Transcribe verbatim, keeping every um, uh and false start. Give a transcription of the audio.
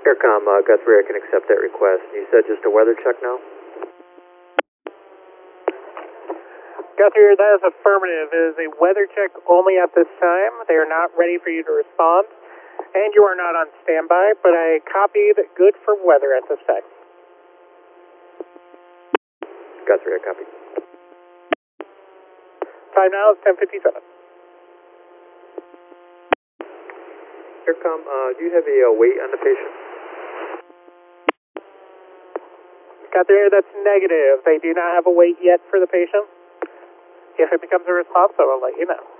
Aircom, uh, Guthrie, I can accept that request. You said just a weather check now? Guthrie, that is affirmative. It is a weather check only at this time. They are not ready for you to respond, and you are not on standby, but I copied good for weather at this time. Guthrie, I copy. Time now is ten fifty-seven. Aircom, uh, do you have a uh, weight on the patient? Guthrie, that's negative. They do not have a wait yet for the patient. If it becomes a response, I will let you know.